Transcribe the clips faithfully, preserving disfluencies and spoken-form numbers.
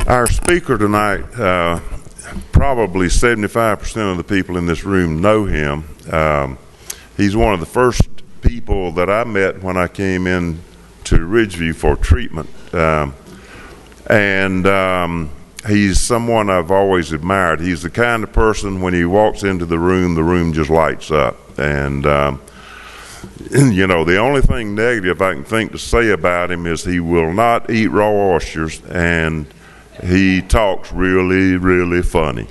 Our speaker tonight, uh, probably seventy-five percent of the people in this room know him. Um, he's one of the first people that I met when I came in to Ridgeview for treatment. Um, and um, he's someone I've always admired. He's the kind of person, when he walks into the room, the room just lights up. And, um, you know, the only thing negative I can think to say about him is he will not eat raw oysters, and he talks really, really funny.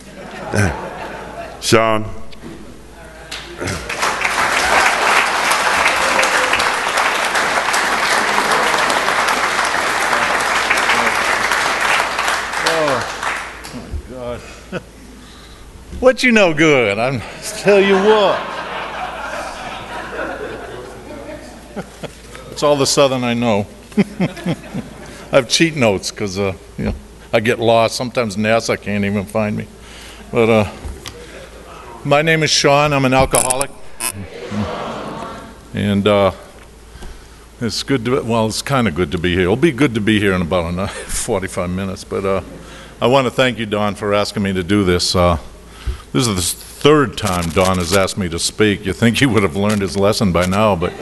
Sean? What you know good? I'm tell you what. It's all the Southern I know. I have cheat notes because uh, you know, I get lost. Sometimes NASA can't even find me. But uh, my name is Sean. I'm an alcoholic, and uh, it's good to. Well, it's kind of good to be here. It'll be good to be here in about another forty-five minutes. But uh, I want to thank you, Don, for asking me to do this. Uh, This is the third time Don has asked me to speak. You think he would have learned his lesson by now, but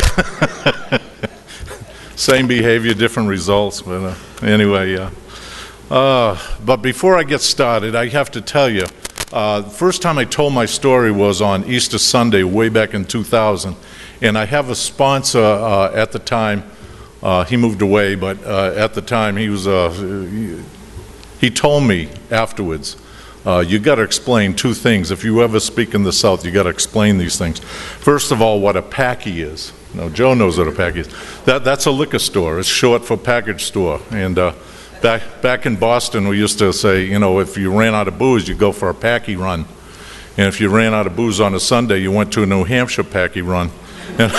same behavior, different results. But uh, anyway, uh, uh, but before I get started, I have to tell you, uh, the first time I told my story was on Easter Sunday way back in two thousand, and I have a sponsor uh, at the time. Uh, he moved away, but uh, at the time he was. Uh, he, he told me afterwards. Uh, you got to explain two things. If you ever speak in the South, you got to explain these things. First of all, what a packy is. Now, Joe knows what a packy is. That that's a liquor store. It's short for package store. And uh, back back in Boston, we used to say, you know, if you ran out of booze, you go for a packy run. And if you ran out of booze on a Sunday, you went to a New Hampshire packy run. And,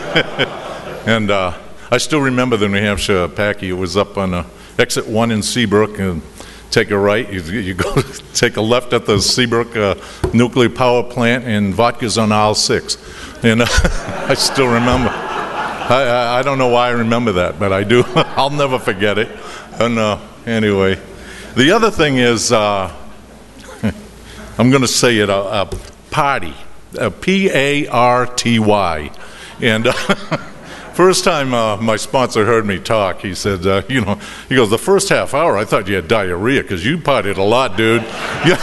and uh, I still remember the New Hampshire packy. It was up on uh, exit one in Seabrook, and take a right, you, you go take a left at the Seabrook uh, nuclear power plant, and vodka's on aisle six. And uh, I still remember. I, I, I don't know why I remember that, but I do. I'll never forget it. And uh, anyway, the other thing is, uh, I'm going to say it, a, a party, a P A R T Y. And uh, first time uh, my sponsor heard me talk, he said, uh, you know, he goes, the first half hour, I thought you had diarrhea because you partied a lot, dude. Yeah.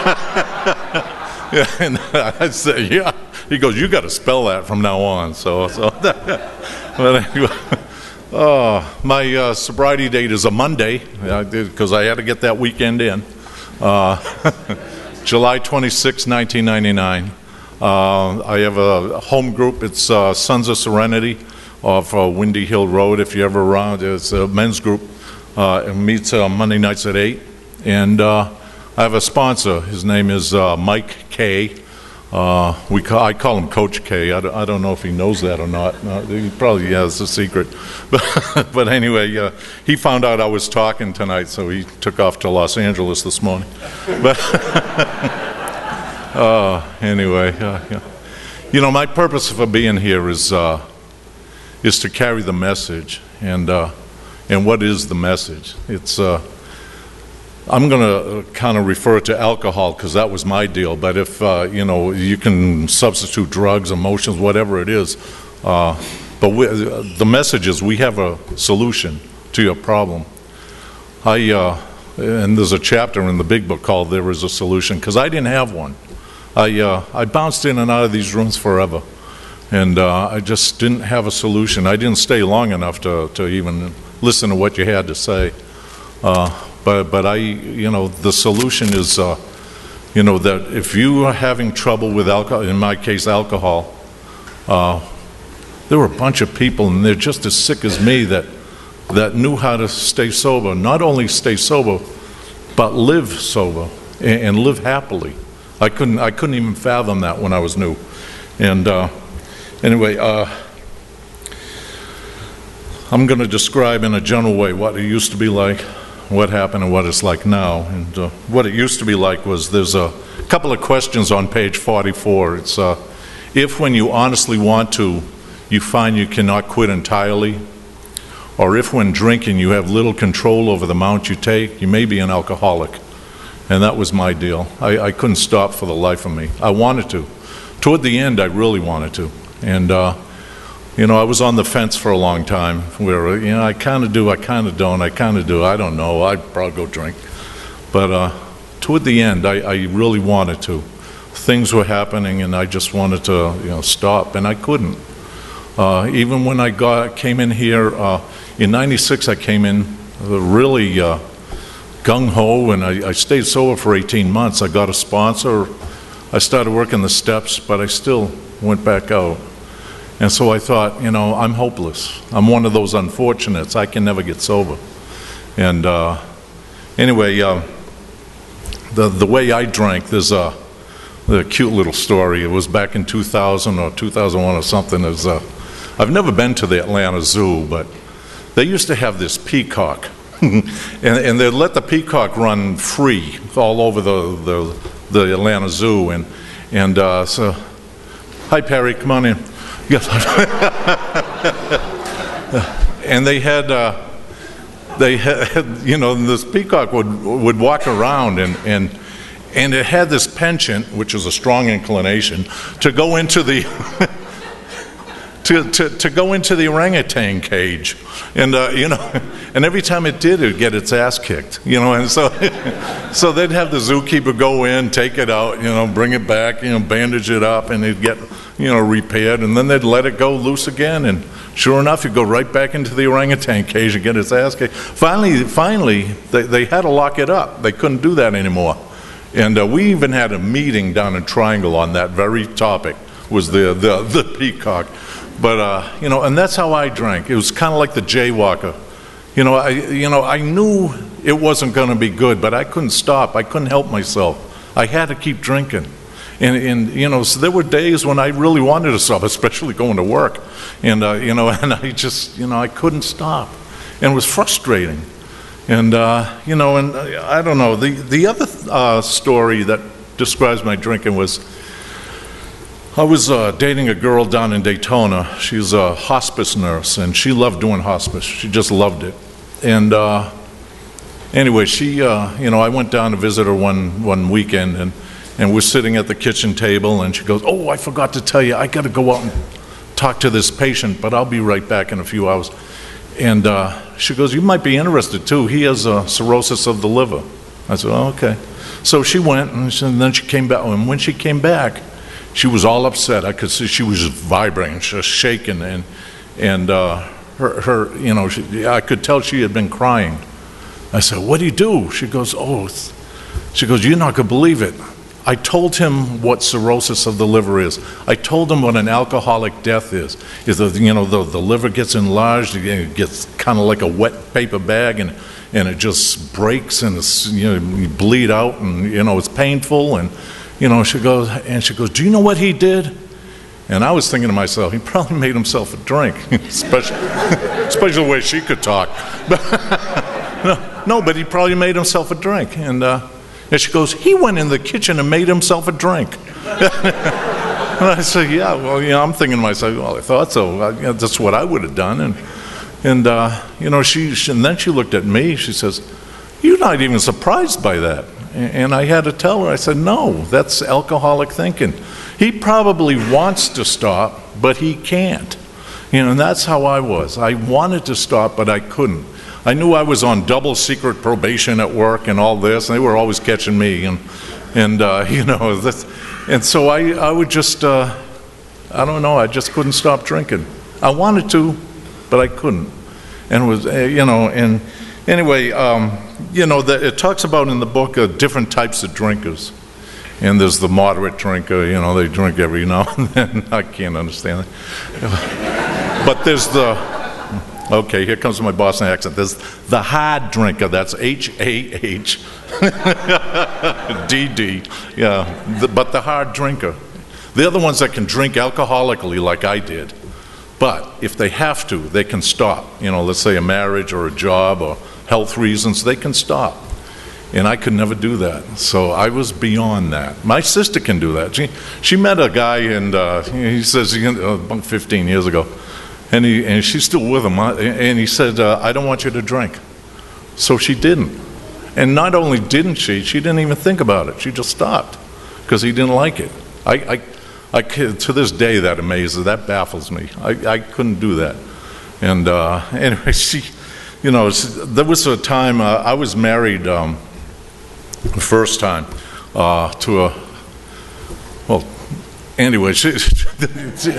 Yeah, and I said, yeah. He goes, you got to spell that from now on. So, so but anyway, oh, my uh, sobriety date is a Monday because I, I had to get that weekend in. Uh, July twenty-sixth, nineteen ninety-nine. Uh, I have a home group. It's uh, Sons of Serenity off uh, Windy Hill Road. If you're ever around, it's a men's group. Uh, it meets uh, Monday nights at eight. And uh, I have a sponsor. His name is uh, Mike K. Uh, we call, I call him Coach K. I don't, I don't know if he knows that or not. Uh, he probably has a secret. But, but anyway, uh, he found out I was talking tonight, so he took off to Los Angeles this morning. But uh, anyway, uh, yeah. You know, my purpose for being here is... Uh, is to carry the message. And uh, and what is the message? It's uh, I'm going to kind of refer to alcohol because that was my deal, but if uh, you know, you can substitute drugs, emotions, whatever it is, uh, but we, the message is we have a solution to your problem. I uh, and there's a chapter in the big book called There Is a Solution, because I didn't have one. I uh, I bounced in and out of these rooms forever. And uh, I just didn't have a solution. I didn't stay long enough to, to even listen to what you had to say. Uh, but but I, you know, the solution is, uh, you know, that if you are having trouble with alcohol, in my case, alcohol, uh, there were a bunch of people, and they're just as sick as me, that that knew how to stay sober. Not only stay sober, but live sober and, and live happily. I couldn't I couldn't even fathom that when I was new, and. Uh, Anyway, uh, I'm going to describe in a general way what it used to be like, what happened, and what it's like now. And uh, what it used to be like was there's a couple of questions on page forty-four. It's uh, if when you honestly want to, you find you cannot quit entirely, or if when drinking you have little control over the amount you take, you may be an alcoholic. And that was my deal. I, I couldn't stop for the life of me. I wanted to. Toward the end, I really wanted to. And, uh, you know, I was on the fence for a long time where, you know, I kind of do, I kind of don't, I kind of do, I don't know, I'd probably go drink. But uh, toward the end, I, I really wanted to. Things were happening and I just wanted to, you know, stop, and I couldn't. Uh, even when I got came in here, uh, in ninety-six I came in really uh, gung-ho, and I, I stayed sober for eighteen months. I got a sponsor. I started working the steps, but I still went back out. And so I thought, you know, I'm hopeless. I'm one of those unfortunates. I can never get sober. And uh, anyway, uh, the, the way I drank, there's a, a cute little story. It was back in two thousand or two thousand one or something. It was, uh, I've never been to the Atlanta Zoo, but they used to have this peacock. and, and they'd let the peacock run free all over the, the, the Atlanta Zoo. And, and uh, so, hi Perry, come on in. Yes. And they had, uh, they had, you know, this peacock would would walk around, and and and it had this penchant, which was a strong inclination, to go into the to, to to go into the orangutan cage, and uh, you know, and every time it did, it would get its ass kicked, you know, and so so they'd have the zookeeper go in, take it out, you know, bring it back, you know, bandage it up, and it'd get, you know, repaired, and then they'd let it go loose again, and sure enough, you'd go right back into the orangutan cage and get its ass kicked. Finally, finally, they, they had to lock it up. They couldn't do that anymore. And uh, we even had a meeting down in Triangle on that very topic, was the, the, the peacock. But, uh, you know, and that's how I drank. It was kind of like the jaywalker. You know, I, you know, I knew it wasn't going to be good, but I couldn't stop. I couldn't help myself. I had to keep drinking. And, and you know, so there were days when I really wanted to stop, especially going to work. And, uh, you know, and I just, you know, I couldn't stop. And it was frustrating. And, uh, you know, and I don't know, the, the other uh, story that describes my drinking was, I was uh, dating a girl down in Daytona. She's a hospice nurse, and she loved doing hospice. She just loved it. And uh, anyway, she, uh, you know, I went down to visit her one, one weekend, and And we're sitting at the kitchen table, and she goes, "Oh, I forgot to tell you, I got to go out and talk to this patient, but I'll be right back in a few hours." And uh, she goes, "You might be interested too. He has a cirrhosis of the liver." I said, "Oh, okay." So she went, and, she, and then she came back. And when she came back, she was all upset. I could see she was just vibrating, just shaking, and and uh, her, her, you know, she, I could tell she had been crying. I said, "What do you do?" She goes, "Oh," it's, she goes, "You're not gonna believe it. I told him what cirrhosis of the liver is. I told him what an alcoholic death is. Is that, you know, the, the liver gets enlarged, it gets kind of like a wet paper bag, and and it just breaks, and it's, you know, you bleed out, and you know it's painful." And you know, she goes, and she goes, "Do you know what he did?" And I was thinking to myself, he probably made himself a drink, especially especially the way she could talk. But no, no, but he probably made himself a drink, and. Uh, And she goes, "He went in the kitchen and made himself a drink." And I said, "Yeah, well, you know," I'm thinking to myself, "Well, I thought so. I, you know, that's what I would have done." And, and uh, you know, she, she, and then she looked at me, she says, "You're not even surprised by that." And, and I had to tell her, I said, "No, that's alcoholic thinking. He probably wants to stop, but he can't." You know, and that's how I was. I wanted to stop, but I couldn't. I knew I was on double secret probation at work and all this, and they were always catching me, and and uh, you know, this, and so I I would just uh, I don't know, I just couldn't stop drinking. I wanted to, but I couldn't, and it was uh, you know, and anyway, um, you know, the, it talks about in the book uh, different types of drinkers, and there's the moderate drinker, you know, they drink every now and then. I can't understand it, but there's the Okay, here comes my Boston accent. There's the hard drinker. That's H A H D D. Yeah, the, but the hard drinker. The other ones that can drink alcoholically like I did. But if they have to, they can stop. You know, let's say a marriage or a job or health reasons, they can stop. And I could never do that. So I was beyond that. My sister can do that. She, she met a guy, and uh, he says, uh, about fifteen years ago, And, he, and she's still with him. And he said, uh, I don't want you to drink. So she didn't. And not only didn't she, she didn't even think about it. She just stopped because he didn't like it. I, I, I, to this day, that amazes, that baffles me. I, I couldn't do that. And uh, anyway, she, you know, there was a time, uh, I was married um, the first time uh, to a, well, anyway, she, she,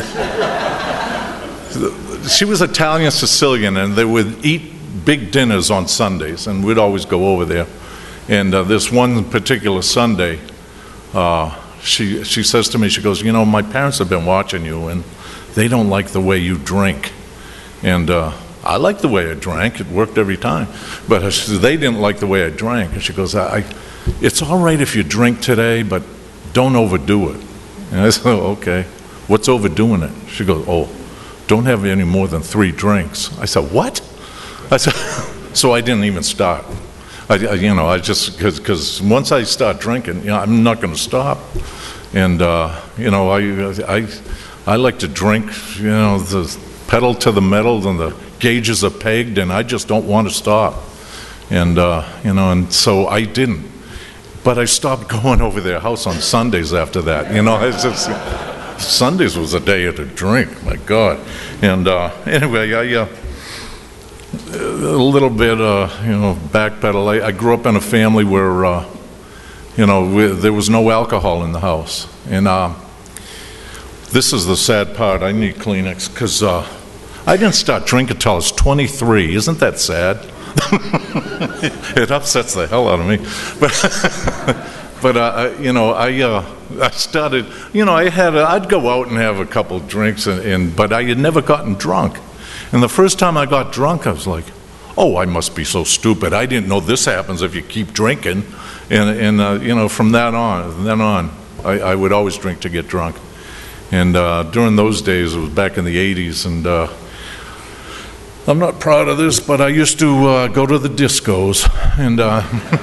she was Italian Sicilian, and they would eat big dinners on Sundays, and we'd always go over there. And uh, this one particular Sunday, uh, she she says to me, she goes, you know, my parents have been watching you, and they don't like the way you drink. And uh, I liked the way I drank. It worked every time. But uh, she said, they didn't like the way I drank. And she goes, I, it's all right if you drink today, but don't overdo it. And I said, oh, okay. What's overdoing it? She goes, oh, don't have any more than three drinks. I said, what? I said, so I didn't even start. I, I you know, I just, because because once I start drinking, you know, I'm not going to stop. And, uh, you know, I, I, I like to drink, you know, the pedal to the metal, and the gauges are pegged, and I just don't want to stop. And, uh, you know, and so I didn't. But I stopped going over their house on Sundays after that. You know, it's just, Sundays was a day to drink, my God. And uh, anyway, I, uh, a little bit, uh, you know, backpedal. I, I grew up in a family where, uh, you know, we, there was no alcohol in the house. And uh, this is the sad part. I need Kleenex, because uh, I didn't start drinking until I was twenty-three. Isn't that sad? It upsets the hell out of me. But, but uh, you know, I uh, I started, you know, I had, a, I'd go out and have a couple drinks, and, and but I had never gotten drunk. And the first time I got drunk, I was like, oh, I must be so stupid. I didn't know this happens if you keep drinking. And, and uh, you know, from that on, then on, I, I would always drink to get drunk. And uh, during those days, it was back in the eighties, and uh, I'm not proud of this, but I used to uh, go to the discos, and uh,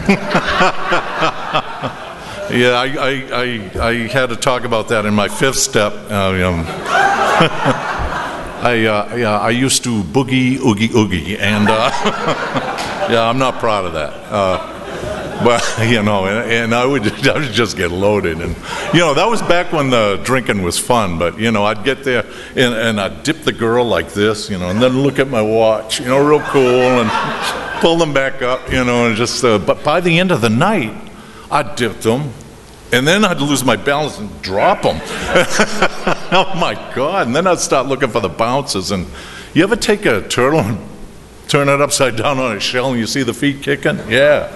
yeah, I, I, I, I had to talk about that in my fifth step. Uh, um, I, uh, yeah, I used to boogie, oogie, oogie, and uh, yeah, I'm not proud of that. Uh, but, you know, and, and I, would, I would just get loaded. And, you know, that was back when the drinking was fun. But, you know, I'd get there, and, and I'd dip the girl like this, you know, and then look at my watch, you know, real cool, and pull them back up, you know, and just, uh, but by the end of the night, I'd dip them. And then I'd lose my balance and drop them. Oh, my God. And then I'd start looking for the bounces. And you ever take a turtle and turn it upside down on a shell and you see the feet kicking? Yeah.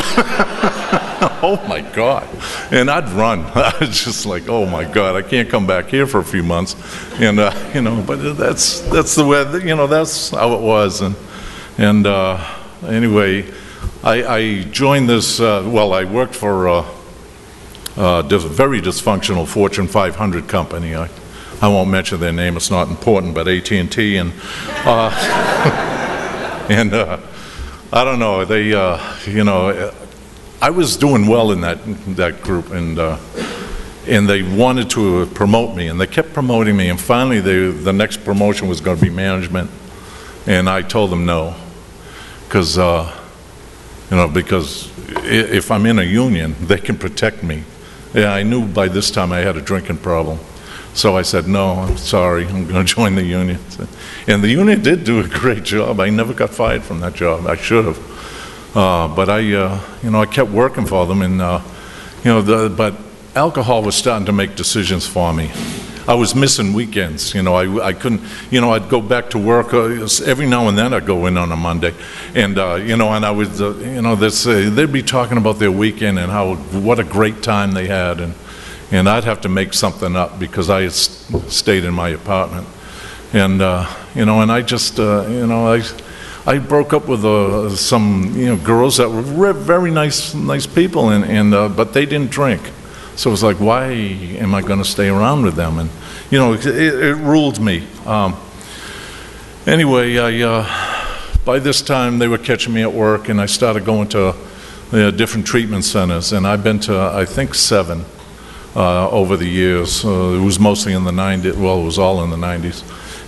Oh, my God. And I'd run. I was just like, oh, my God, I can't come back here for a few months. And, uh, you know, but that's that's the way, you know, that's how it was. And, and uh, anyway, I, I joined this, uh, well, I worked for a uh, dis- very dysfunctional Fortune five hundred company. I, I won't mention their name, it's not important, but A T and T. And, uh, and uh, I don't know, they, uh, you know, I was doing well in that that group, and uh, and they wanted to promote me, and they kept promoting me, and finally they, the next promotion was going to be management, and I told them no, because uh, you know, because if I'm in a union, they can protect me. Yeah, I knew by this time I had a drinking problem. So I said, no, I'm sorry, I'm going to join the union. And the union did do a great job. I never got fired from that job. I should have. Uh, but I, uh, you know, I kept working for them, and, uh, you know, the, but alcohol was starting to make decisions for me. I was missing weekends, you know, I, I couldn't, you know, I'd go back to work, uh, every now and then I'd go in on a Monday, and, uh, you know, and I would, uh, you know, this, uh, they'd be talking about their weekend and how, what a great time they had, and, and I'd have to make something up because I had st- stayed in my apartment, and, uh, you know, and I just, uh, you know, I, I broke up with uh, some, you know, girls that were re- very nice, nice people, and, and uh, but they didn't drink. So it was like, why am I going to stay around with them? And, you know, it, it ruled me. Um, anyway, I, uh, by this time they were catching me at work, and I started going to uh, different treatment centers. And I've been to, I think, seven uh, over the years. Uh, it was mostly in the nineties. Well, it was all in the nineties.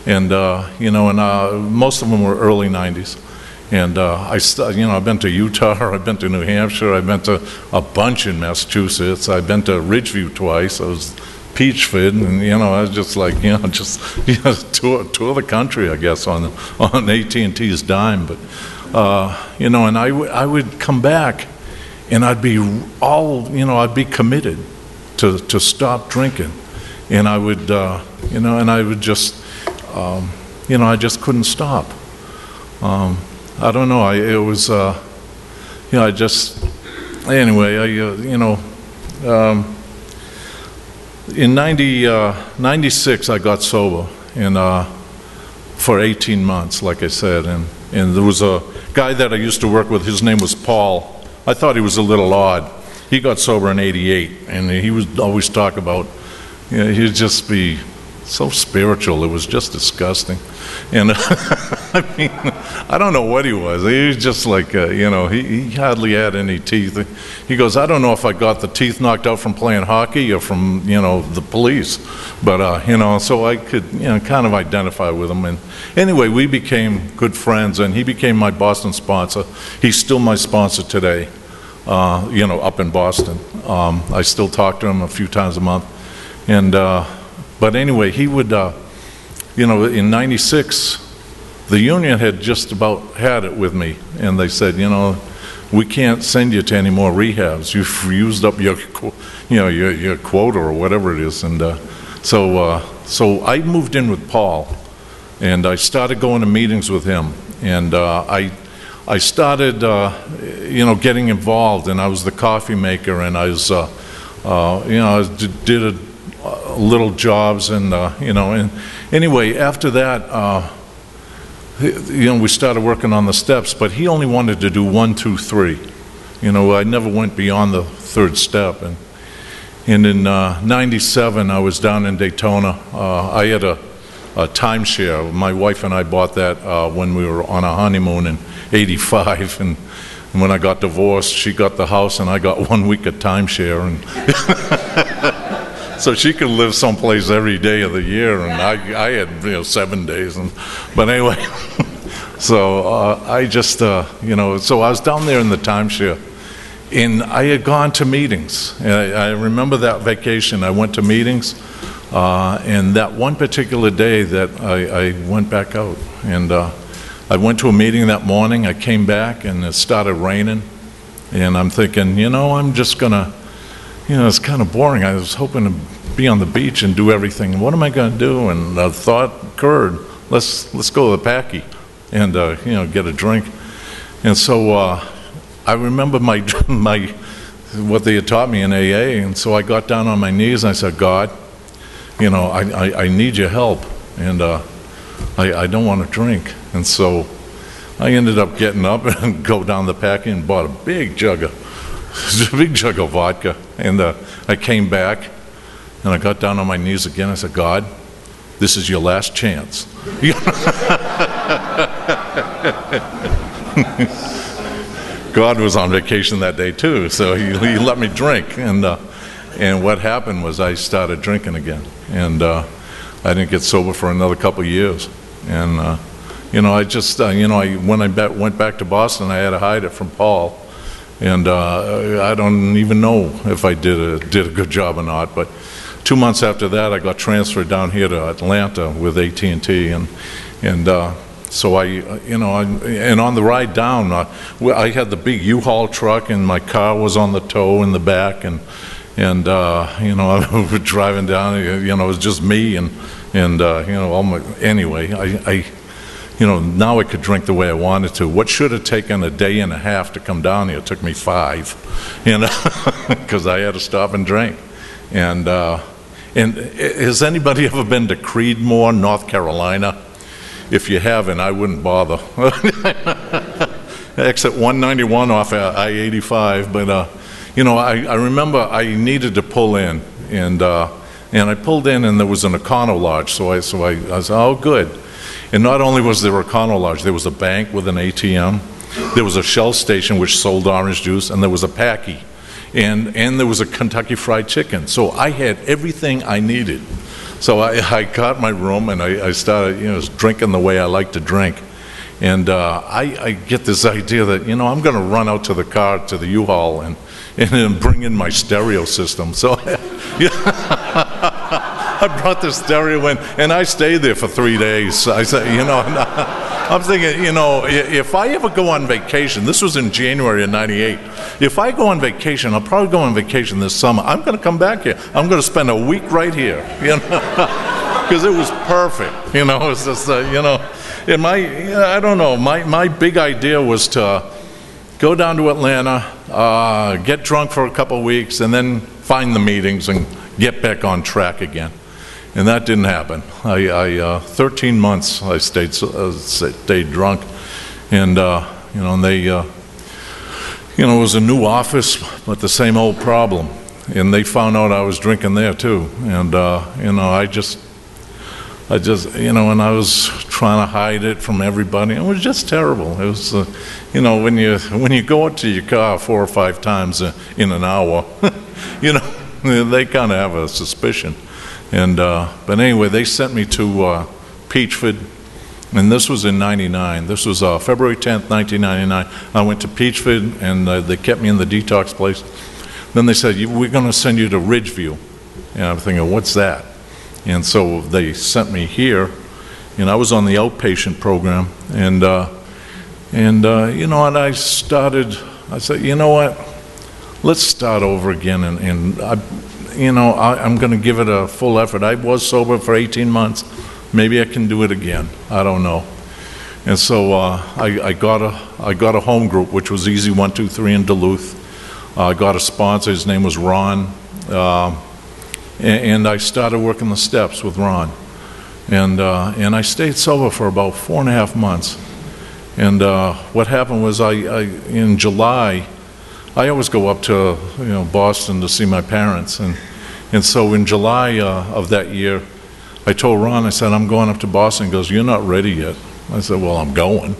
and uh, you know, and uh, most of them were early nineties. And uh, I, st- you know, I've been to Utah, I've been to New Hampshire, I've been to a bunch in Massachusetts, I've been to Ridgeview twice, I was Peachford, and you know, I was just like, you know, just you know, tour, tour the country, I guess, on on A T and T's dime. But uh, you know, and I, w- I would come back, and I'd be all, you know, I'd be committed to to stop drinking, and I would, uh, you know, and I would just, um, you know, I just couldn't stop. Um, I don't know. I it was, uh, you know, I just anyway. I uh, you know, um, in ninety, uh, ninety-six I got sober, and uh, for eighteen months, like I said, and and there was a guy that I used to work with. His name was Paul. I thought he was a little odd. He got sober in eighty-eight, and he would always talk about, you know, he'd just be so spiritual. It was just disgusting. And I mean, I don't know what he was. He was just like, uh, you know, he, he hardly had any teeth. He goes, I don't know if I got the teeth knocked out from playing hockey or from, you know, the police. But, uh, you know, so I could, you know, kind of identify with him. And anyway, we became good friends, and he became my Boston sponsor. He's still my sponsor today, uh, you know, up in Boston. Um, I still talk to him a few times a month. And, uh, but anyway, he would, uh, you know, in ninety-six, the union had just about had it with me, and they said, you know, we can't send you to any more rehabs. You've used up your, you know, your, your quota or whatever it is. And uh, so, uh, so I moved in with Paul, and I started going to meetings with him, and uh, I, I started, uh, you know, getting involved, and I was the coffee maker, and I was, uh, uh, you know, I did, did a. Uh, little jobs, and uh, you know, and anyway, after that, uh, you know, we started working on the steps, but he only wanted to do one, two, three. You know, I never went beyond the third step. And and in uh, ninety-seven, I was down in Daytona. Uh, I had a, a timeshare. My wife and I bought that uh, when we were on a honeymoon in eighty-five, and, and when I got divorced, she got the house, and I got one week of timeshare, and so she could live someplace every day of the year, and I, I had, you know, seven days. And but anyway, so uh, I just, uh, you know, so I was down there in the timeshare, and I had gone to meetings. And I, I remember that vacation. I went to meetings, uh, and that one particular day that I, I went back out, and uh, I went to a meeting that morning. I came back, and it started raining, and I'm thinking, you know, I'm just gonna. You know, it's kind of boring. I was hoping to be on the beach and do everything. What am I going to do? And the thought occurred, let's let's go to the Packy and uh, you know, get a drink. And so uh, I remember my my what they had taught me in A A. And so I got down on my knees and I said, God, you know, I I, I need your help, and uh, I I don't want to drink. And so I ended up getting up and go down the Packy and bought a big jug of. a big jug of vodka, and uh, I came back, and I got down on my knees again. I said, God, this is your last chance. God was on vacation that day too, so he, he let me drink, and uh, and what happened was I started drinking again, and uh, I didn't get sober for another couple of years, and uh, you know, I just, uh, you know, I, when I bet, went back to Boston, I had to hide it from Paul. And uh, I don't even know if I did a, did a good job or not. But two months after that, I got transferred down here to Atlanta with A T and T, and and uh, so I, you know, I, and on the ride down, uh, I had the big U-Haul truck, and my car was on the tow in the back, and and uh, you know, I was driving down. You know, it was just me, and and uh, you know, all my, anyway, I. I You know, now I could drink the way I wanted to. What should have taken a day and a half to come down here took me five, you know, because I had to stop and drink. And uh, and has anybody ever been to Creedmoor, North Carolina? If you haven't, I wouldn't bother. Exit one ninety-one off I eighty-five. But uh, you know, I, I remember I needed to pull in, and uh, and I pulled in, and there was an Econo Lodge. So I so I, I said, oh, good. And not only was there a Econo Lodge, there was a bank with an A T M, there was a Shell station which sold orange juice, and there was a Packy, and and there was a Kentucky Fried Chicken. So I had everything I needed So I, I got my room and I, I started, you know, drinking the way I like to drink. And uh, I, I get this idea that, you know, I'm going to run out to the car, to the U-Haul, and, and then bring in my stereo system. So yeah, I brought the stereo in, and I stayed there for three days. I said, you know, I'm thinking, you know, if I ever go on vacation, this was in January of ninety-eight, if I go on vacation, I'll probably go on vacation this summer. I'm going to come back here. I'm going to spend a week right here, you know, because it was perfect. You know, it was just, uh, you know, and my, I don't know, my, my big idea was to go down to Atlanta, uh, get drunk for a couple of weeks, and then find the meetings and get back on track again. And that didn't happen. I, I uh, thirteen months I stayed uh, stayed drunk, and uh, you know, and they, uh, you know, it was a new office, but the same old problem. And they found out I was drinking there too, and uh, you know, I just, I just, you know, and I was trying to hide it from everybody. It was just terrible. It was, uh, you know, when you when you go out to your car four or five times in an hour, you know, they kind of have a suspicion. And uh, but anyway, they sent me to uh, Peachford, and this was in ninety-nine. This was uh, February tenth, nineteen ninety-nine. I went to Peachford, and uh, they kept me in the detox place. Then they said, we're going to send you to Ridgeview. And I'm thinking, what's that? And so they sent me here, and I was on the outpatient program. And, uh, and uh, you know, and I started, I said, you know what, let's start over again. And, and I, you know, I, I'm going to give it a full effort. I was sober for eighteen months. Maybe I can do it again. I don't know. And so uh, I, I, got a, I got a home group, which was Easy one two three in Duluth. Uh, I got a sponsor. His name was Ron. Uh, and, and I started working the steps with Ron. And, uh, and I stayed sober for about four and a half months. And uh, what happened was I, I, in July, I always go up to, you know, Boston to see my parents. And, and so in July uh, of that year, I told Ron, I said, I'm going up to Boston. He goes, you're not ready yet. I said, well, I'm going.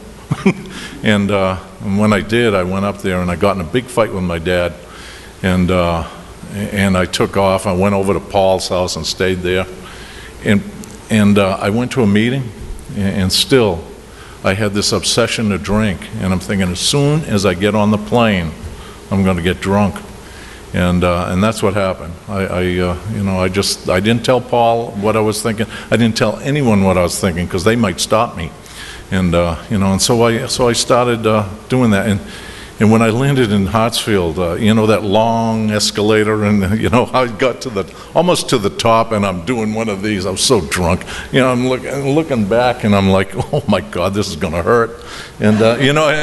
and, uh, and when I did, I went up there and I got in a big fight with my dad. And, uh, and I took off. I went over to Paul's house and stayed there. And, and uh, I went to a meeting, and still I had this obsession to drink. And I'm thinking, as soon as I get on the plane, I'm going to get drunk. And uh, and that's what happened. I, I uh, you know, I just, I didn't tell Paul what I was thinking. I didn't tell anyone what I was thinking, because they might stop me. And uh, you know, and so I so I started uh, doing that. And and when I landed in Hartsfield, uh, you know, that long escalator, and you know, I got to the almost to the top, and I'm doing one of these. I was so drunk. You know, I'm looking looking back, and I'm like, oh my God, this is going to hurt. And uh, you know.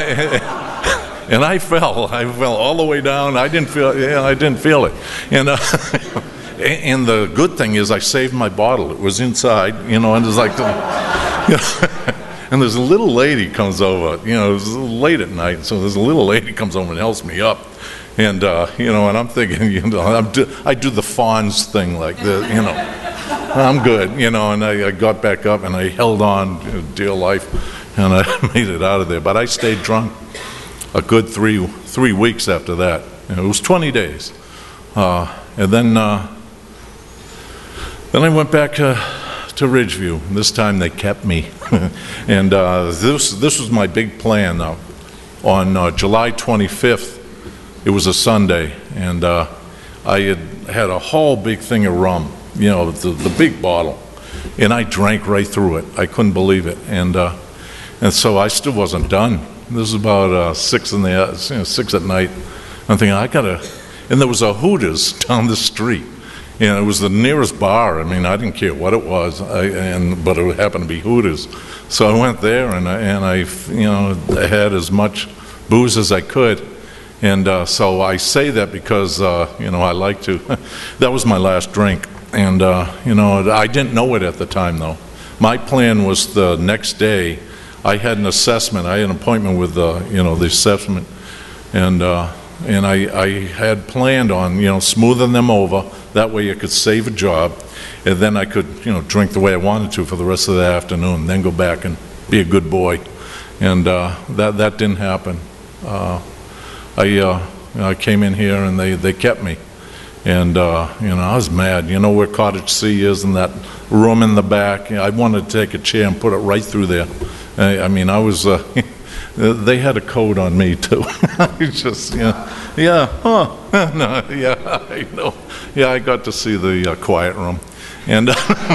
And I fell. I fell all the way down. I didn't feel. Yeah, I didn't feel it. And uh, and the good thing is, I saved my bottle. It was inside, you know. And it's like, you know, and there's a little lady comes over. You know, it was late at night, so there's a little lady comes over and helps me up. And uh, you know, and I'm thinking, you know, I'm do, I do the Fonz thing, like the, you know, I'm good, you know. And I, I got back up and I held on, you know, dear life, and I made it out of there. But I stayed drunk a good three three weeks after that. And it was twenty days, uh, and then uh, then I went back to, to Ridgeview. This time they kept me, and uh, this this was my big plan. Now, on uh, July twenty-fifth, it was a Sunday, and uh, I had had a whole big thing of rum, you know, the the big bottle, and I drank right through it. I couldn't believe it, and uh, and so I still wasn't done. This was about uh, six in the you know, six at night. I'm thinking, I gotta, and there was a Hooters down the street. You know, it was the nearest bar. I mean, I didn't care what it was, I, and but it happened to be Hooters. So I went there, and I, and I, you know, I had as much booze as I could. And uh, so I say that because uh, you know, I like to. That was my last drink, and uh, you know, I didn't know it at the time though. My plan was the next day. I had an assessment. I had an appointment with uh, you know, the assessment, and uh, and I, I had planned on, you know, smoothing them over. That way, I could save a job, and then I could, you know, drink the way I wanted to for the rest of the afternoon, and then go back and be a good boy. And uh, that that didn't happen. Uh, I uh, I came in here, and they they kept me, And, uh, you know, I was mad. You know where Cottage C is, in that room in the back? I wanted to take a chair and put it right through there. I, I mean, I was, uh, they had a code on me, too. It's just, you know, yeah, huh, no, yeah, I know. Yeah, I got to see the uh, quiet room. And,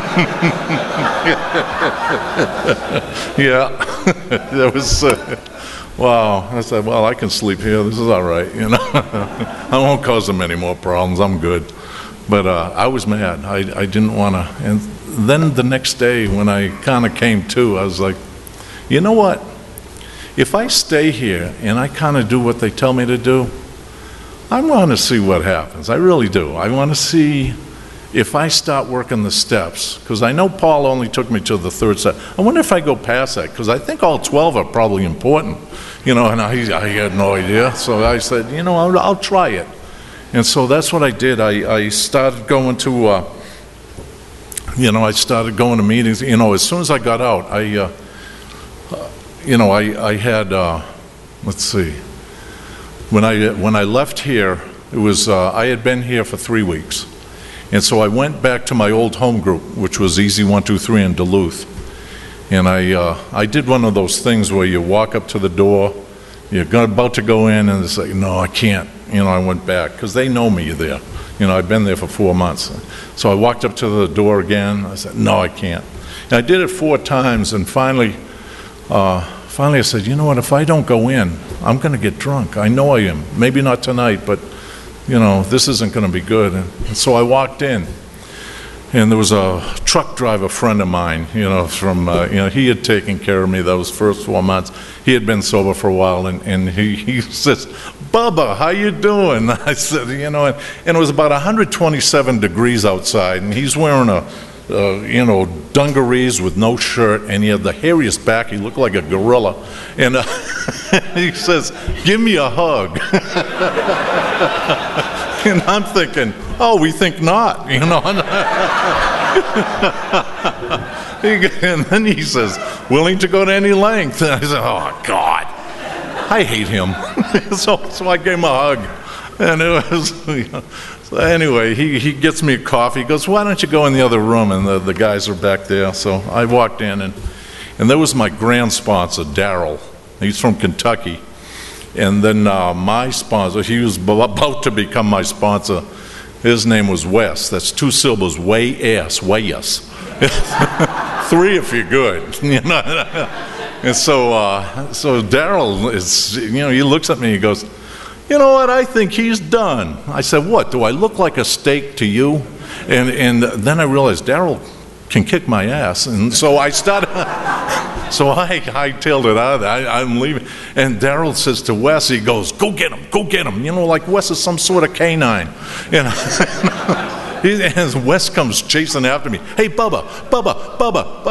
yeah, there was, uh, wow. I said, well, I can sleep here. This is all right, you know. I won't cause them any more problems. I'm good. But uh, I was mad. I, I didn't want to. And then the next day when I kind of came to, I was like, you know what? If I stay here and I kind of do what they tell me to do, I want to see what happens. I really do. I want to see if I start working the steps, because I know Paul only took me to the third step. I wonder if I go past that, because I think all twelve are probably important, you know, and I, I had no idea. So I said, you know, I'll, I'll try it. And so that's what I did. I, I started going to, uh, you know, I started going to meetings. You know, as soon as I got out, I, uh, you know, I, I had, uh, let's see, when I, when I left here, it was, uh, I had been here for three weeks. And so I went back to my old home group, which was Easy one two three in Duluth. And I, uh, I did one of those things where you walk up to the door, you're about to go in, and it's like, no, I can't. You know, I went back, because they know me there. You know, I've been there for four months. So I walked up to the door again. I said, no, I can't. And I did it four times, and finally, uh, finally I said, you know what, if I don't go in, I'm going to get drunk. I know I am. Maybe not tonight, but you know, this isn't going to be good. And, and so I walked in, and there was a truck driver friend of mine, you know, from, uh, you know, he had taken care of me those first four months. He had been sober for a while, and, and he, he says, Bubba, how you doing? I said, you know, and, and it was about one hundred twenty-seven degrees outside, and he's wearing a, uh, you know, dungarees with no shirt, and he had the hairiest back. He looked like a gorilla. And uh, he says, give me a hug. And I'm thinking, oh, we think not, you know. And then he says, willing to go to any length. And I said, oh, God, I hate him. so, so I gave him a hug. And it was, you know, so anyway, he, he gets me a coffee. He goes, why don't you go in the other room? And the, the guys are back there. So I walked in, and, and there was my grand sponsor, Darrell. He's from Kentucky. And then uh, my sponsor, he was about to become my sponsor. His name was Wes. That's two syllables, Way-S, Way-S. Three if you're good. You know? And so, uh, so Darrell is, you know, he looks at me, he goes, you know what, I think he's done. I said, what, do I look like a steak to you? And, and then I realized Darrell can kick my ass. And so I started, so I hightailed it out of there. I, I'm leaving. And Darrell says to Wes, he goes, go get him, go get him. You know, like Wes is some sort of canine. You know? He, and Wes comes chasing after me. Hey, Bubba, Bubba, Bubba,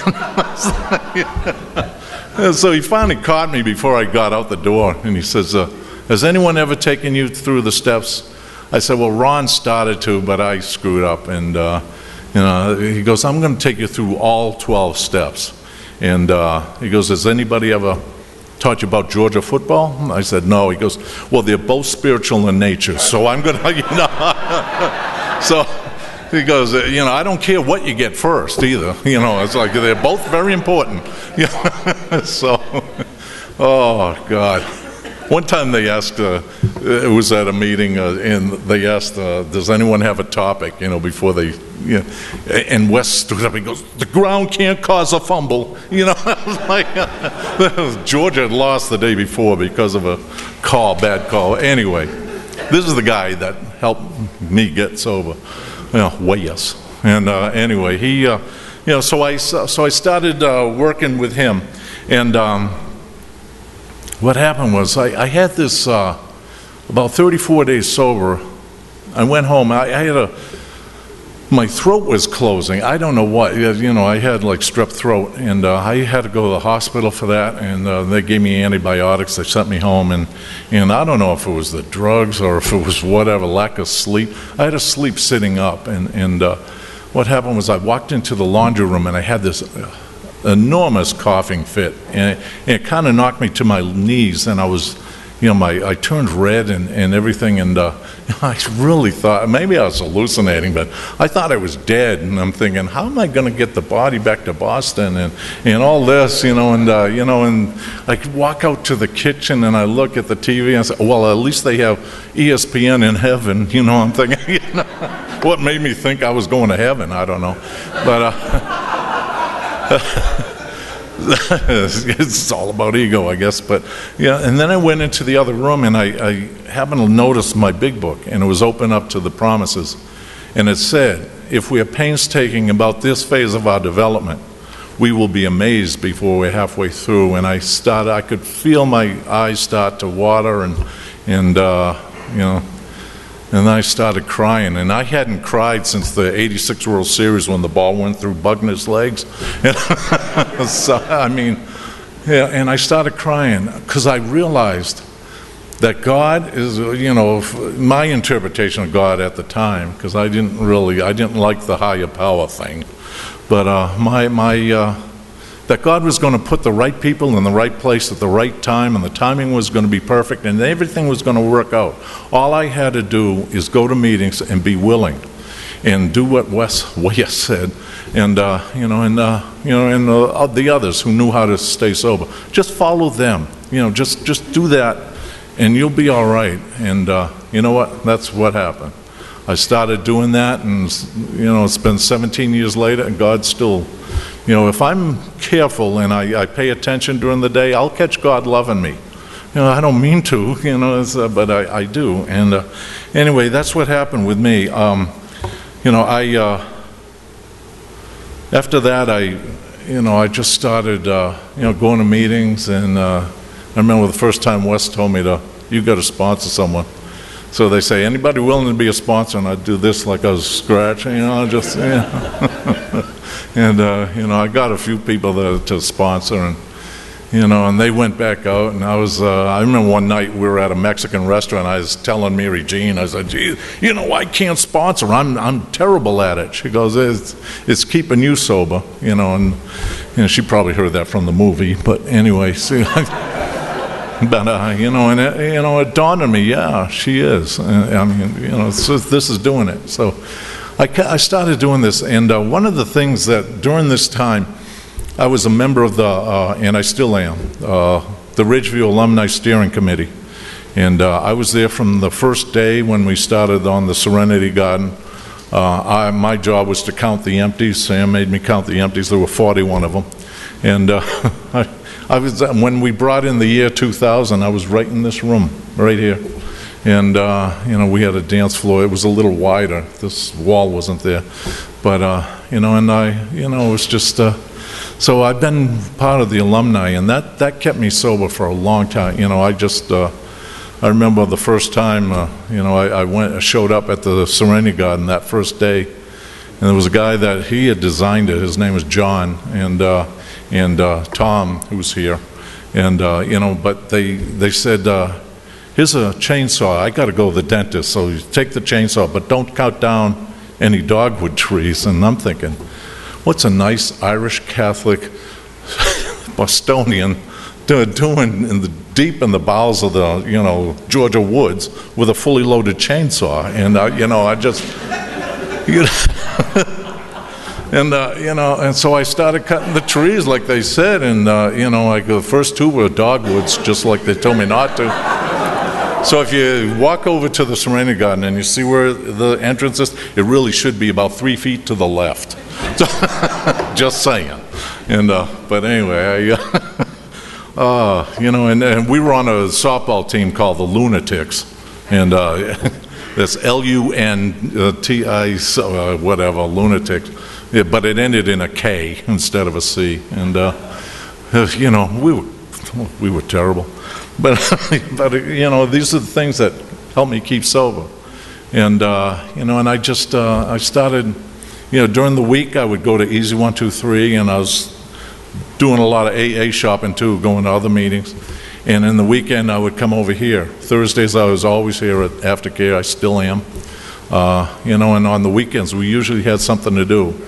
Bubba. And so he finally caught me before I got out the door. And he says, uh, has anyone ever taken you through the steps? I said, well, Ron started to, but I screwed up. And, uh, you know, he goes, I'm going to take you through all twelve steps. And uh, he goes, has anybody ever taught you about Georgia football? I said, no. He goes, well, they're both spiritual in nature, so I'm going to, you know. So he goes, you know, I don't care what you get first either. You know, it's like they're both very important. So, oh, God. One time they asked, uh, it was at a meeting, uh, and they asked, uh, does anyone have a topic, you know, before they, you know, and Wes stood up, he goes, the ground can't cause a fumble, you know. Like, uh, Georgia had lost the day before because of a call, bad call. Anyway, this is the guy that helped me get sober, you know, Wes. And uh, anyway, he, uh, you know, so I, so I started uh, working with him, and um, what happened was I, I had this, uh, about thirty-four days sober. I went home. I, I had a, my throat was closing. I don't know what, you know, I had like strep throat, and uh, I had to go to the hospital for that, and uh, they gave me antibiotics. They sent me home, and, and I don't know if it was the drugs or if it was whatever, lack of sleep. I had to sleep sitting up, and, and uh, what happened was I walked into the laundry room, and I had this uh, enormous coughing fit, and it, it kind of knocked me to my knees, and I was, you know, my, I turned red and, and everything, and uh, I really thought, maybe I was hallucinating, but I thought I was dead, and I'm thinking, how am I going to get the body back to Boston, and, and all this, you know, and, uh, you know, and I could walk out to the kitchen, and I look at the T V, and I say, well, at least they have E S P N in heaven, you know, I'm thinking, you know, what made me think I was going to heaven, I don't know, but, uh, it's all about ego, I guess. But yeah, and then I went into the other room, and I, I happened to notice my big book, and it was open up to the promises, and it said, if we are painstaking about this phase of our development, we will be amazed before we're halfway through. And I started, I could feel my eyes start to water, and and uh, you know, and I started crying, and I hadn't cried since the eighty-six World Series when the ball went through Buckner's legs. So, I mean, yeah, and I started crying because I realized that God is, you know, my interpretation of God at the time, because I didn't really, I didn't like the higher power thing, but uh, my, my, uh, that God was going to put the right people in the right place at the right time, and the timing was going to be perfect, and everything was going to work out. All I had to do is go to meetings and be willing, and do what Wes, Wes said, and uh, you know, and uh, you know, and uh, the others who knew how to stay sober. Just follow them, you know. Just just do that, and you'll be all right. And uh, you know what? That's what happened. I started doing that, and you know, it's been seventeen years later, and God's still. You know, if I'm careful and I, I pay attention during the day, I'll catch God loving me. You know, I don't mean to, you know, it's, uh, but I, I do. And uh, anyway, that's what happened with me. Um, you know, I, uh, after that, I, you know, I just started, uh, you know, going to meetings. And uh, I remember the first time Wes told me to, you got to sponsor someone. So they say, anybody willing to be a sponsor? And I'd do this like I was scratching, you know, just, you know. And, uh, you know, I got a few people that, to sponsor, and, you know, and they went back out, and I was, uh, I remember one night we were at a Mexican restaurant. I was telling Mary Jean, I said, gee, you know, I can't sponsor. I'm I'm terrible at it. She goes, it's, it's keeping you sober, you know, and, you know, she probably heard that from the movie, but anyway, see, but, uh, you know, and, it, you know, it dawned on me, yeah, she is. I mean, you know, so this is doing it, so. I, I started doing this, and uh, one of the things that during this time, I was a member of the, uh, and I still am, uh, the Ridgeview Alumni Steering Committee. And uh, I was there from the first day when we started on the Serenity Garden. Uh, I, my job was to count the empties. Sam made me count the empties. There were forty-one of them. And uh, I, I was, when we brought in the year two thousand, I was right in this room, right here. And, uh, you know, we had a dance floor. It was a little wider. This wall wasn't there. But, uh, you know, and I, you know, it was just, uh, so I've been part of the alumni, and that, that kept me sober for a long time. You know, I just, uh, I remember the first time, uh, you know, I, I went, I showed up at the Serenity Garden that first day, and there was a guy that he had designed it. His name was John, and, uh, and uh, Tom, who was here. And, uh, you know, but they, they said, uh, here's a chainsaw. I got to go to the dentist, so you take the chainsaw, but don't cut down any dogwood trees. And I'm thinking, what's a nice Irish Catholic Bostonian doing in the deep in the bowels of the, you know, Georgia woods with a fully loaded chainsaw? And uh, you know, I just, you know, and uh, you know, and so I started cutting the trees like they said, and uh, you know, like the first two were dogwoods, just like they told me not to. So if you walk over to the Serenity Garden and you see where the entrance is, it really should be about three feet to the left. Just saying. And uh, but anyway, I, uh, uh, you know, and, and we were on a softball team called the Lunatics, and uh, that's L U N T I, uh, whatever, Lunatics. Yeah, but it ended in a K instead of a C, and uh, you know, we were we were terrible. But, but you know, these are the things that help me keep sober. And, uh, you know, and I just, uh, I started, you know, during the week I would go to Easy one two three, and I was doing a lot of A A shopping too, going to other meetings. And in the weekend I would come over here. Thursdays I was always here at Aftercare. I still am. Uh, you know, and on the weekends we usually had something to do. I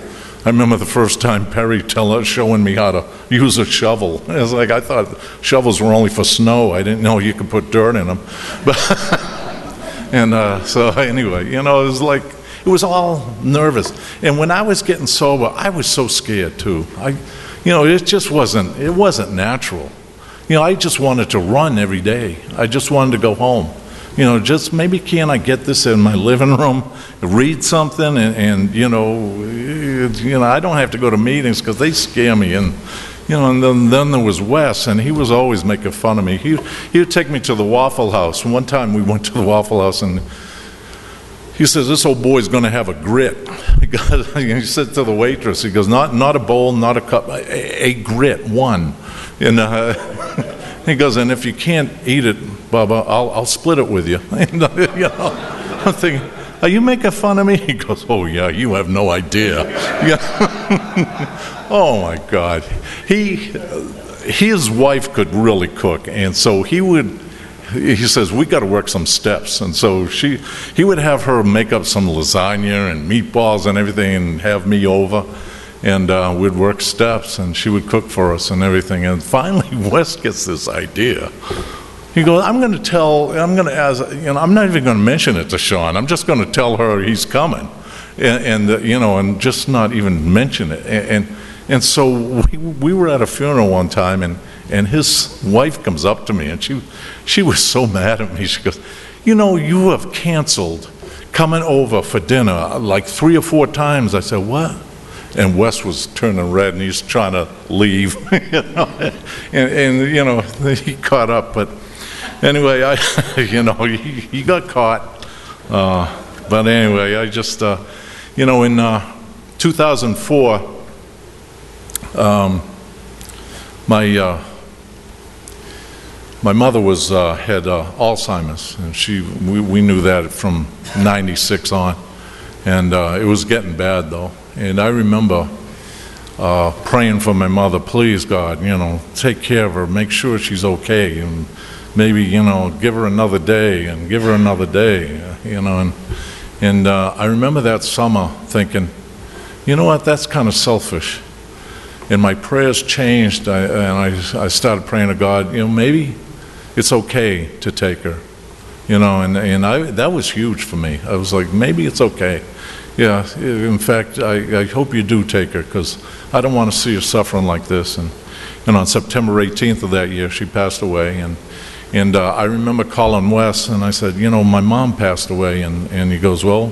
I remember the first time Perry tell, showing me how to use a shovel. It was like, I thought shovels were only for snow. I didn't know you could put dirt in them. But and uh, so anyway, you know, it was like, it was all nervous. And when I was getting sober, I was so scared too. I, you know, it just wasn't, it wasn't natural. You know, I just wanted to run every day. I just wanted to go home. You know, just maybe can I get this in my living room, read something, and, and you know, you know, I don't have to go to meetings because they scare me. And you know, and then, then there was Wes, and he was always making fun of me. He he would take me to the Waffle House. One time we went to the Waffle House, and he says, "This old boy's going to have a grit." He said to the waitress, he goes, "Not not a bowl, not a cup, a, a grit, one." And uh, he goes, "And if you can't eat it, Bubba, I'll I'll split it with you." And, uh, you know, I'm thinking, "Are you making fun of me?" He goes, "Oh yeah, you have no idea." Yeah. Oh my God, he his wife could really cook, and so he would. He says, "We got to work some steps," and so she he would have her make up some lasagna and meatballs and everything, and have me over. And uh, we'd work steps, and she would cook for us and everything. And finally, Wes gets this idea. He goes, "I'm going to tell, I'm going to ask, you know, I'm not even going to mention it to Sean. I'm just going to tell her he's coming, and, and uh, you know, and just not even mention it." And and, and so we, we were at a funeral one time, and, and his wife comes up to me, and she she was so mad at me. She goes, "You know, you have canceled coming over for dinner like three or four times." I said, "What?" And Wes was turning red, and he's trying to leave, you know, and, and you know, he caught up. But anyway, I, you know, he, he got caught. Uh, but anyway, I just, uh, you know, in uh, two thousand four, um, my uh, my mother was uh, had uh, Alzheimer's, and she we, we knew that from ninety-six on, and uh, it was getting bad though. And I remember uh, praying for my mother, "Please, God, you know, take care of her, make sure she's okay, and maybe, you know, give her another day, and give her another day," you know. And, and uh, I remember that summer thinking, you know what, that's kind of selfish. And my prayers changed, I, and I, I started praying to God, you know, maybe it's okay to take her, you know, and, and I, that was huge for me. I was like, maybe it's okay. Yeah, in fact, I, I hope you do take her, because I don't want to see her suffering like this. And, and on September eighteenth of that year, she passed away. And, and uh, I remember calling Wes, and I said, you know, my mom passed away. And, and he goes, "Well,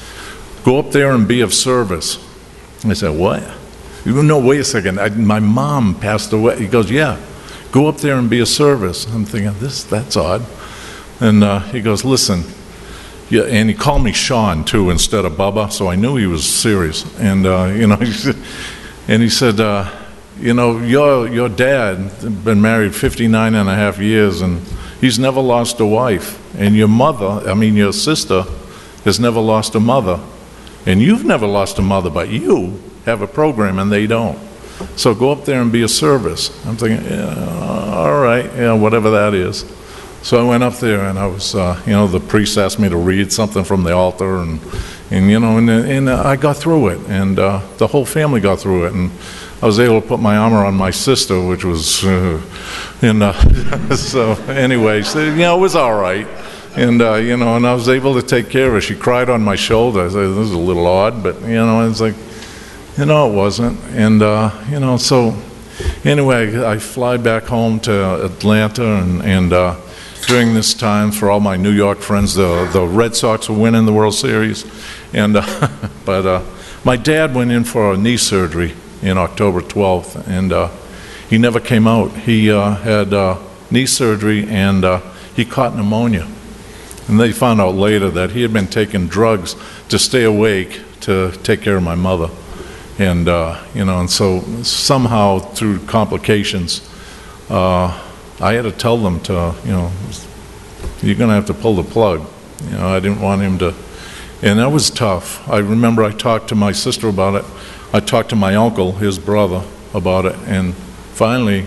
go up there and be of service." And I said, "What?" He goes, "No, wait a second. I, my mom passed away." He goes, "Yeah, go up there and be of service." I'm thinking, this that's odd. And uh, he goes, "Listen." Yeah, and he called me Sean too instead of Bubba, so I knew he was serious. And uh, you know, he said, and he said, uh, "You know, your your dad been married fifty-nine and a half years, and he's never lost a wife. And your mother, I mean your sister, has never lost a mother. And you've never lost a mother, but you have a program and they don't. So go up there and be a service." I'm thinking, yeah, all right, yeah, whatever that is. So I went up there, and I was, uh, you know, the priest asked me to read something from the altar, and, and you know, and, and I got through it, and uh, the whole family got through it, and I was able to put my armor on my sister, which was, uh, and uh, so anyway, so, you know, it was all right, and uh, you know, and I was able to take care of her. She cried on my shoulder. I said, "This is a little odd," but you know, it's like, you know, it wasn't, and uh, you know, so anyway, I fly back home to Atlanta, and and. Uh, During this time, for all my New York friends, the the Red Sox were winning the World Series, and uh, but uh, my dad went in for a knee surgery in October twelfth, and uh, he never came out. He uh, had uh, knee surgery, and uh, he caught pneumonia, and they found out later that he had been taking drugs to stay awake to take care of my mother, and uh, you know, and so somehow through complications. Uh, I had to tell them to, you know, you're going to have to pull the plug. You know, I didn't want him to, and that was tough. I remember I talked to my sister about it. I talked to my uncle, his brother, about it, and finally,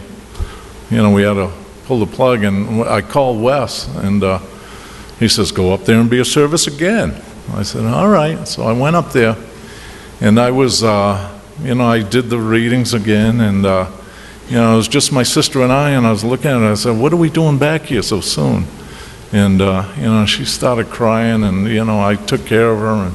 you know, we had to pull the plug, and I called Wes, and uh, he says, "Go up there and be of service again." I said, "All right." So I went up there, and I was, uh, you know, I did the readings again, and, uh, you know, it was just my sister and I, and I was looking at her, I said, what are we doing back here so soon? And, uh, you know, she started crying, and, you know, I took care of her. And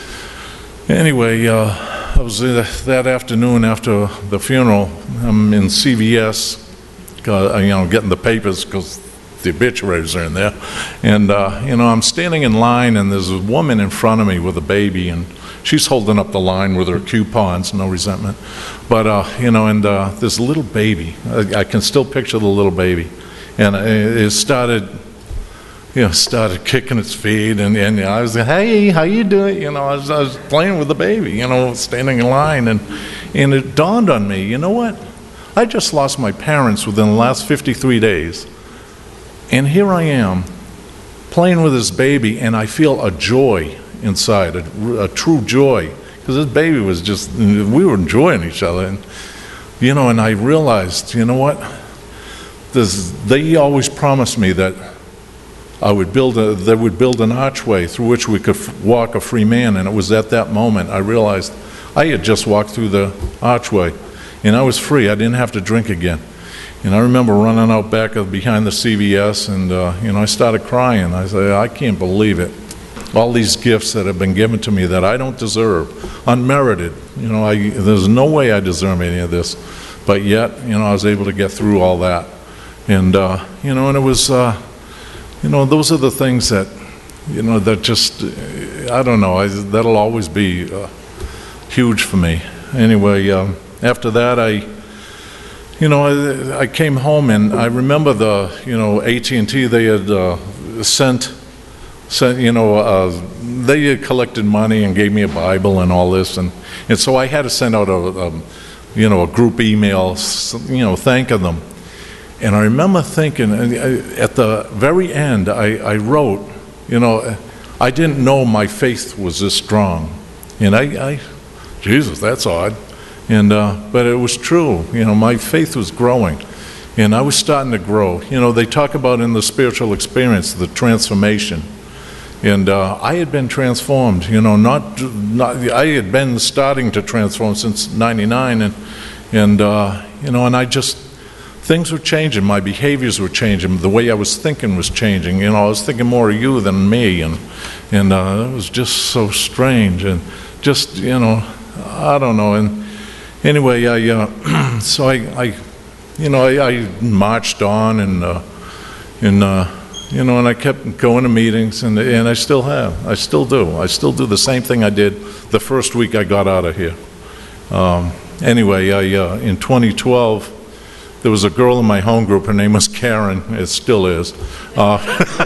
anyway, uh, I was uh, that afternoon after the funeral, I'm in C V S, uh, you know, getting the papers because the obituaries are in there. And, uh, you know, I'm standing in line, and there's a woman in front of me with a baby, and she's holding up the line with her coupons, no resentment. But, uh, you know, and uh, this little baby, I, I can still picture the little baby. And it started, you know, started kicking its feet, and, and I was like, hey, how you doing? You know, I was, I was playing with the baby, you know, standing in line, and, and it dawned on me, you know what? I just lost my parents within the last fifty-three days. And here I am, playing with this baby, and I feel a joy inside, a, a true joy, because this baby was just, we were enjoying each other, and, you know, and I realized, you know what? This, they always promised me that I would build a, they would build an archway through which we could f- walk a free man, and it was at that moment I realized I had just walked through the archway, and I was free. I didn't have to drink again. And I remember running out back of behind the C V S, and uh, you know, I started crying. I said, I can't believe it. All these gifts that have been given to me that I don't deserve, unmerited. You know, I, there's no way I deserve any of this, but yet, you know, I was able to get through all that. And uh, you know, and it was, uh, you know, those are the things that, you know, that just, I don't know. I, that'll always be uh, huge for me. Anyway, um, after that, I. You know, I, I came home, and I remember the, you know, A T and T, they had uh, sent, sent, you know, uh, they had collected money and gave me a Bible and all this, and, and so I had to send out a, a, you know, a group email, you know, thanking them. And I remember thinking, at the very end, I, I wrote, you know, I didn't know my faith was this strong. And I, I Jesus, that's odd. And, uh, but it was true, you know, my faith was growing, and I was starting to grow. You know, they talk about in the spiritual experience, the transformation, and uh, I had been transformed, you know, not, not, I had been starting to transform since ninety-nine, and, and uh, you know, and I just, things were changing, my behaviors were changing, the way I was thinking was changing, you know, I was thinking more of you than me, and, and uh, it was just so strange, and just, you know, I don't know, and anyway, I uh, so I, I, you know, I, I marched on, and uh, and uh, you know, and I kept going to meetings, and and I still have, I still do, I still do the same thing I did the first week I got out of here. Um, anyway, I uh, in twenty twelve, there was a girl in my home group. Her name was Karen. It still is, uh,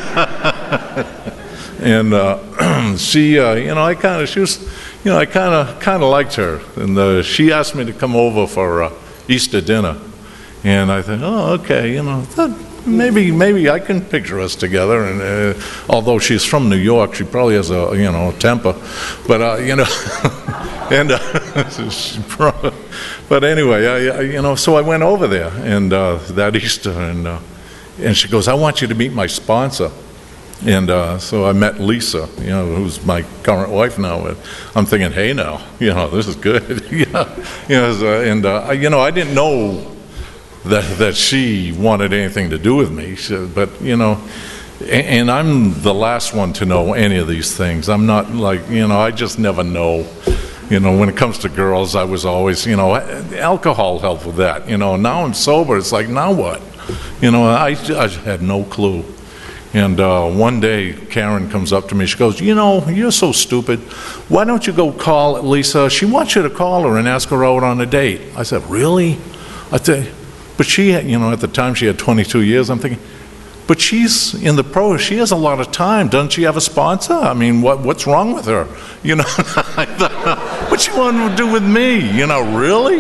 and uh, she, uh, you know, I kind of, she was. You know, I kind of kind of liked her, and uh, she asked me to come over for uh, Easter dinner, and I thought, oh, okay, you know, that, maybe maybe I can picture us together. And uh, although she's from New York, she probably has a you know temper, but uh, you know, and uh, but anyway, I, I you know, so I went over there, and uh, that Easter, and uh, and she goes, I want you to meet my sponsor. And uh, so I met Lisa, you know, who's my current wife now. And I'm thinking, hey, now, you know, this is good. yeah, you know, so, and uh, I, you know, I didn't know that that she wanted anything to do with me. So, but you know, and, and I'm the last one to know any of these things. I'm not like, you know, I just never know. You know, when it comes to girls, I was always, you know, alcohol helped with that. You know, now I'm sober. It's like, now what? You know, I, I had no clue. And uh, one day, Karen comes up to me. She goes, you know, you're so stupid. Why don't you go call Lisa? She wants you to call her and ask her out on a date. I said, really? I said, but she, had, you know, at the time she had twenty-two years. I'm thinking, but she's in the pro. She has a lot of time. Doesn't she have a sponsor? I mean, what what's wrong with her? You know, I thought, what's she want to do with me? You know, really?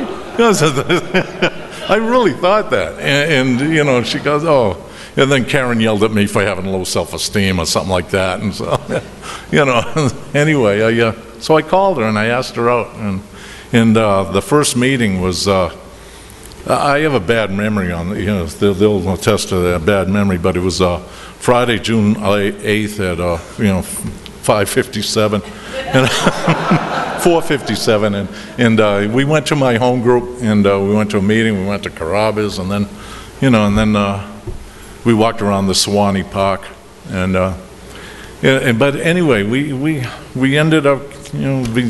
I really thought that. And, and you know, she goes, oh. And then Karen yelled at me for having low self-esteem or something like that. And so, you know, anyway, I, uh, so I called her and I asked her out. And, and uh, the first meeting was, uh, I have a bad memory on, you know, they'll, they'll attest to that bad memory, but it was uh, Friday, June eighth at, uh, you know, five fifty-seven. And four fifty-seven, and, and uh, we went to my home group, and uh, we went to a meeting, we went to Carrabba's, and then, you know, and then uh, we walked around the Sewanee Park, and, uh, yeah, and but anyway, we, we, we ended up, you know, we,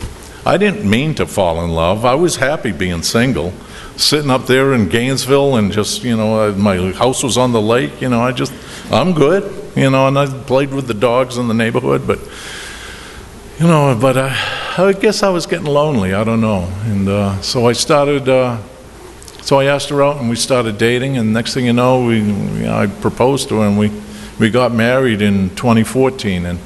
I didn't mean to fall in love. I was happy being single, sitting up there in Gainesville, and just, you know, my house was on the lake, you know, I just, I'm good, you know, and I played with the dogs in the neighborhood, but, you know, but I, I guess I was getting lonely, I don't know, and uh, so I started, uh, so I asked her out, and we started dating, and next thing you know, we, you know, I proposed to her, and we, we got married in twenty fourteen, and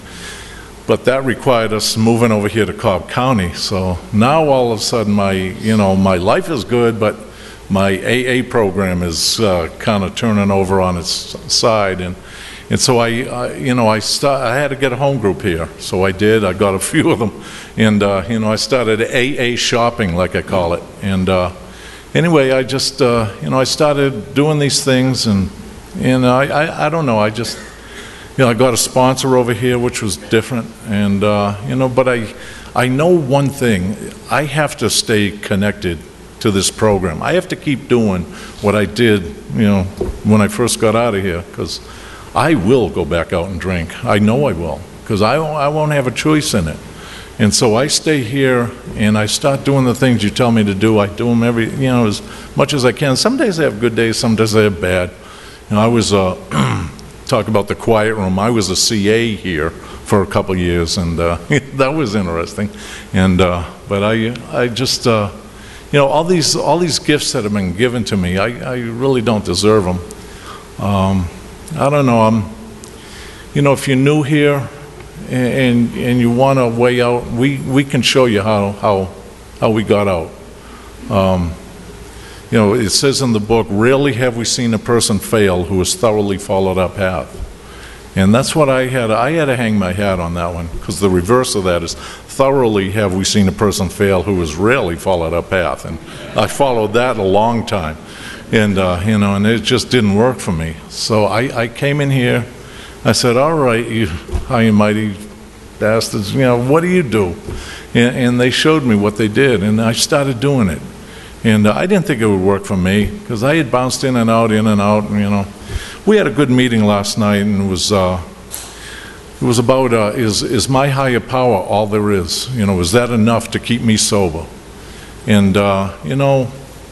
but that required us moving over here to Cobb County. So now all of a sudden my, you know, my life is good, but my A A program is uh, kind of turning over on its side. And, and so I, I you know, I, start, I had to get a home group here. So I did. I got a few of them. And, uh, you know, I started A A shopping, like I call it. And uh, anyway, I just, uh, you know, I started doing these things. And, and I, I, I don't know, I just... You know, I got a sponsor over here, which was different, and uh, you know, but I, I know one thing: I have to stay connected to this program. I have to keep doing what I did, you know, when I first got out of here, because I will go back out and drink. I know I will, because I, I won't have a choice in it. And so I stay here, and I start doing the things you tell me to do. I do them every, you know, as much as I can. Some days I have good days, some days I have bad. You know, I was. Uh, Talk about the quiet room. I was a C A here for a couple years, and uh, that was interesting. And uh, but I, I just, uh, you know, all these all these gifts that have been given to me, I, I really don't deserve them. Um, I don't know. I'm, you know, if you're new here and and you want a way out, we we can show you how how how we got out. Um, You know, it says in the book, rarely have we seen a person fail who has thoroughly followed our path. And that's what I had. I had to hang my hat on that one, because the reverse of that is, thoroughly have we seen a person fail who has rarely followed our path. And I followed that a long time. And, uh, you know, and it just didn't work for me. So I, I came in here, I said, all right, you high and mighty bastards, you know, what do you do? And, and they showed me what they did, and I started doing it. And uh, I didn't think it would work for me, because I had bounced in and out, in and out, and, you know. We had a good meeting last night, and it was, uh, it was about, uh, is, is my higher power all there is? You know, is that enough to keep me sober? And, uh, you know,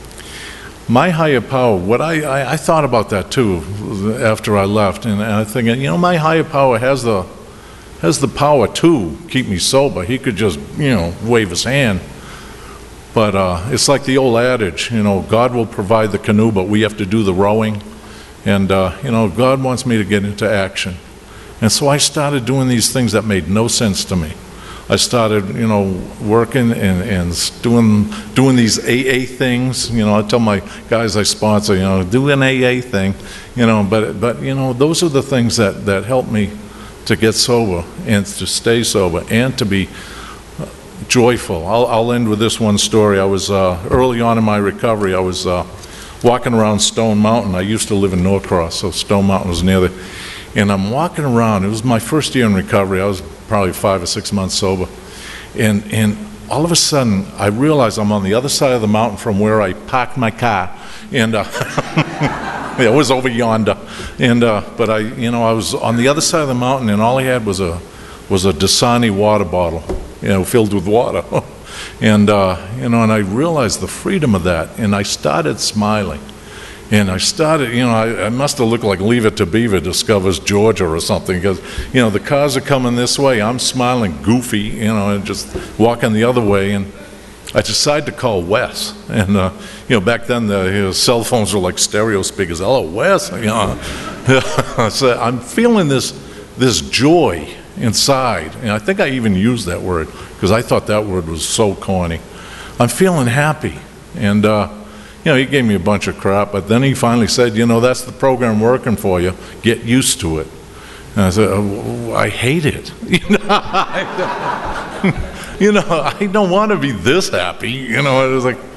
my higher power, what I, I, I thought about that too after I left, and I think, you know, my higher power has the, has the power to keep me sober. He could just, you know, wave his hand. But uh, it's like the old adage, you know, God will provide the canoe, but we have to do the rowing. And, uh, you know, God wants me to get into action. And so I started doing these things that made no sense to me. I started, you know, working and, and doing, doing these A A things. You know, I tell my guys I sponsor, you know, do an A A thing. You know, but, but you know, those are the things that, that help me to get sober and to stay sober and to be joyful. I'll, I'll end with this one story. I was, uh, early on in my recovery, I was uh, walking around Stone Mountain. I used to live in Norcross, so Stone Mountain was near there. And I'm walking around. It was my first year in recovery. I was probably five or six months sober. And, and all of a sudden, I realized I'm on the other side of the mountain from where I parked my car. And uh, it was over yonder. And, uh, but I, you know, I was on the other side of the mountain, and all I had was a, was a Dasani water bottle, you know, filled with water. And, uh, you know, and I realized the freedom of that, and I started smiling. And I started, you know, I, I must have looked like Leave It to Beaver discovers Georgia or something, because, you know, the cars are coming this way, I'm smiling goofy, you know, and just walking the other way, and I decided to call Wes. And, uh, you know, back then the you know, cell phones were like stereo speakers. Hello, Wes. You know, so I'm feeling this, this joy inside, and I think I even used that word because I thought that word was so corny. I'm feeling happy, and uh, you know, he gave me a bunch of crap, but then he finally said, you know, that's the program working for you. Get used to it. And I said, oh, I hate it. You know, I, you know, I don't want to be this happy. You know, it was like,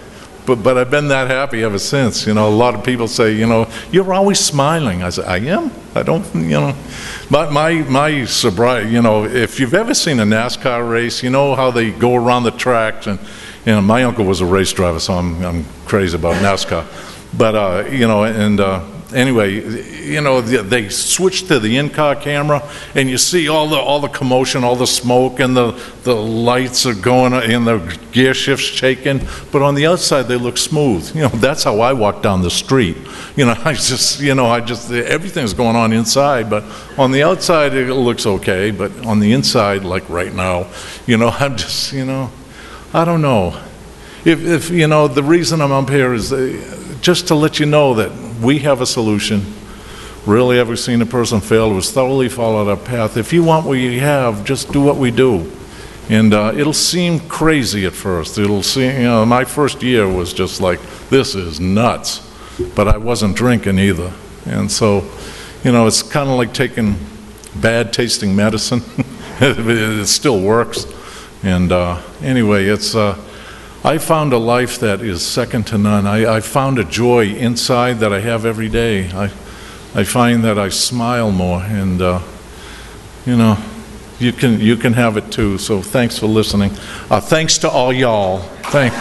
but but I've been that happy ever since. You know, a lot of people say, you know, you're always smiling. I say, I am. I don't, you know, my my my sobriety. You know, if you've ever seen a NASCAR race, you know how they go around the tracks, and you know, my uncle was a race driver, so I'm I'm crazy about NASCAR. But uh, you know, and. Uh, Anyway, you know, they switch to the in-car camera, and you see all the all the commotion, all the smoke, and the, the lights are going, and the gear shifts shaking. But on the outside, they look smooth. You know, that's how I walk down the street. You know, I just, you know, I just everything's going on inside, but on the outside it looks okay. But on the inside, like right now, you know, I'm just, you know, I don't know. If, if you know, the reason I'm up here is uh, just to let you know that we have a solution. Rarely ever seen a person fail who has thoroughly followed our path. If you want what you have, just do what we do. And uh, it'll seem crazy at first. It'll seem, you know, my first year was just like, this is nuts. But I wasn't drinking either. And so, you know, it's kind of like taking bad tasting medicine. It still works. And uh, anyway, it's... Uh, I found a life that is second to none. I, I found a joy inside that I have every day. I, I find that I smile more, and uh, you know, you can you can have it too. So thanks for listening. Uh, thanks to all y'all. Thank.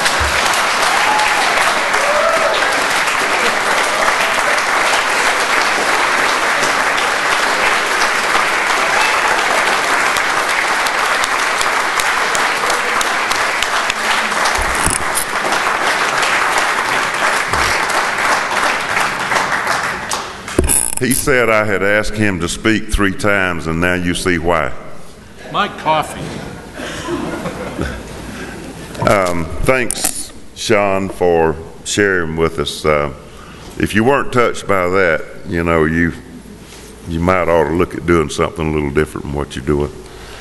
He said I had asked him to speak three times, and now you see why. My coffee. um, thanks, Sean, for sharing with us. Uh, if you weren't touched by that, you know, you you might ought to look at doing something a little different from what you're doing.